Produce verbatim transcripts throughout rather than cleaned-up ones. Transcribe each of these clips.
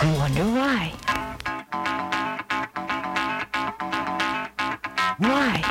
wonder why. Why?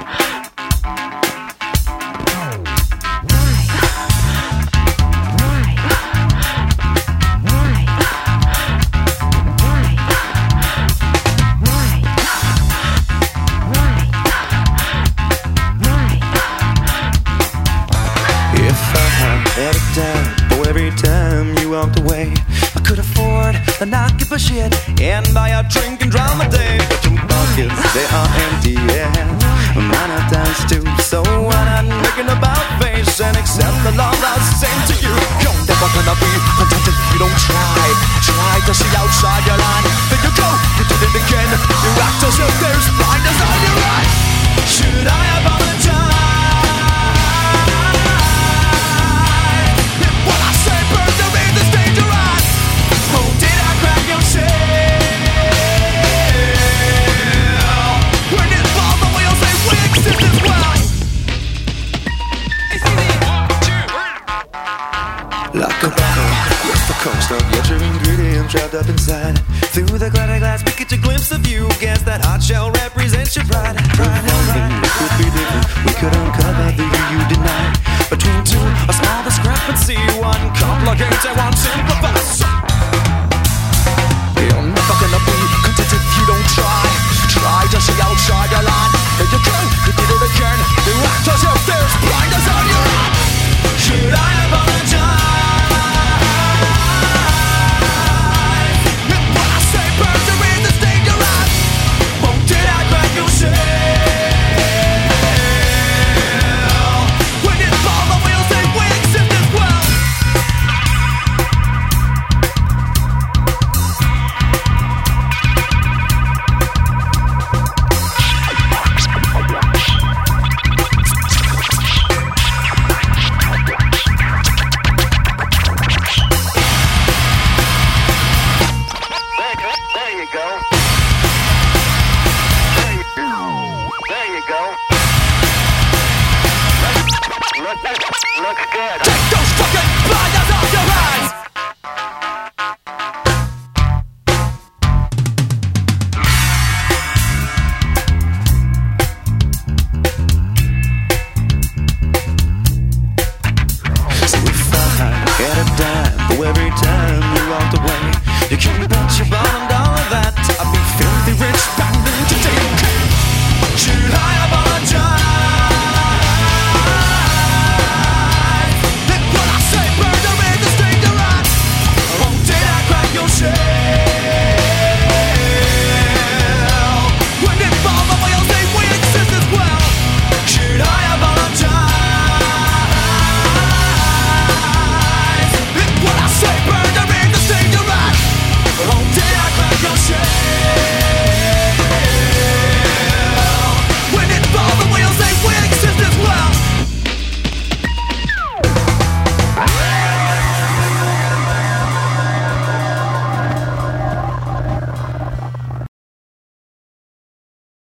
Every time you walked away, I could afford to not give a shit and buy a drink and drown my day. But your pockets, they are empty, yeah. Mine are times too. So why not make an about face and accept the love I'll send to you? You're never gonna be content if you don't try. Try to see outside your line. There you go, you did it again. You act as if there's blindness on your eye. Should I apologize? Like a bottle with the coast of yet your ingredient trapped up inside. Through the glitter glass we get a glimpse of you. Guess that hot shell represents your pride. Pride and pride. We could be different. We could uncover the you deny. Between two, a small discrepancy. One complicates and one simple.